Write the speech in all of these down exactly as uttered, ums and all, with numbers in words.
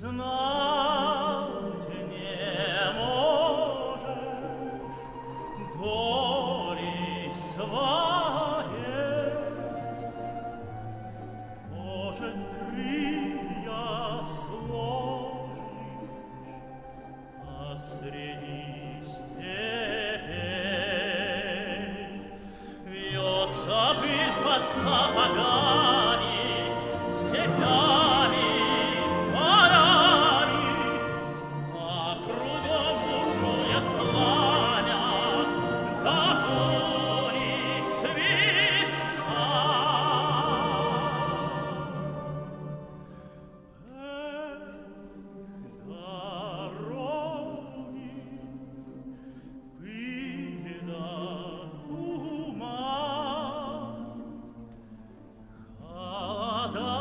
Знать не может доли своей, может, крылья сложишь, а среди степей вьется пыль под сапогами, степями, полями, а кругом бушует пламя, до бури свистят. Эх, дороги, пыль да туман, холода,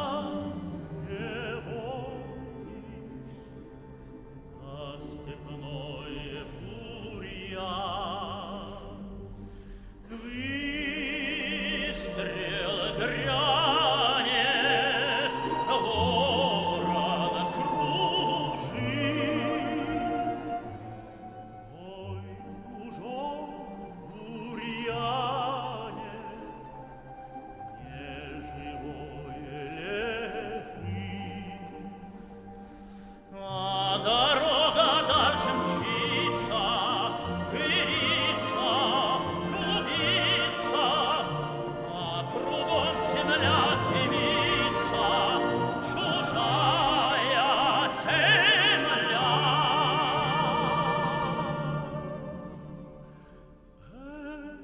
тревоги, да степной бурьян. Выстрел грянет, ворон кружит, твой кружок в бурьяне неживой лежит. А дорога дальше мчится, пылится, клубится, а кругом земля дымится, чужая земля. Эх,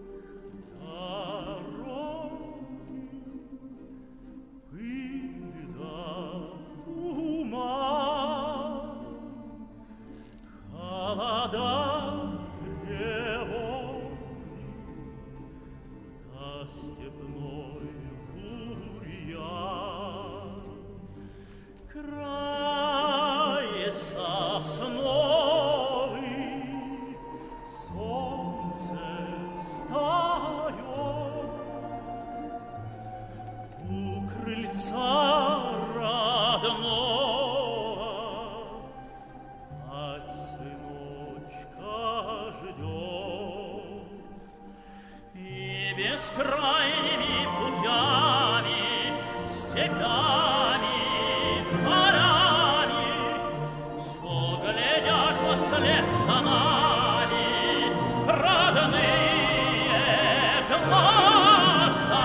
дороги, пыль да туман, холода, тревоги, да степной бурьян. Край сосновый, солнце встает, у крыльца родного мать сыночка ждет. И бескрайними путями, степями, полями всё глядят вслед за нами родные глаза.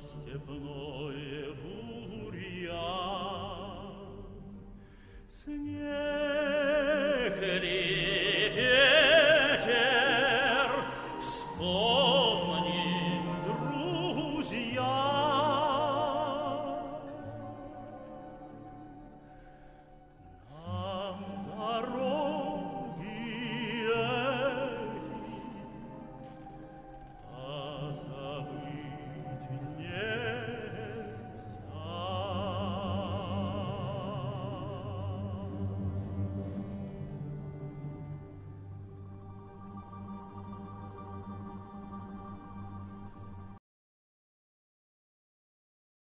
Степной бурьян.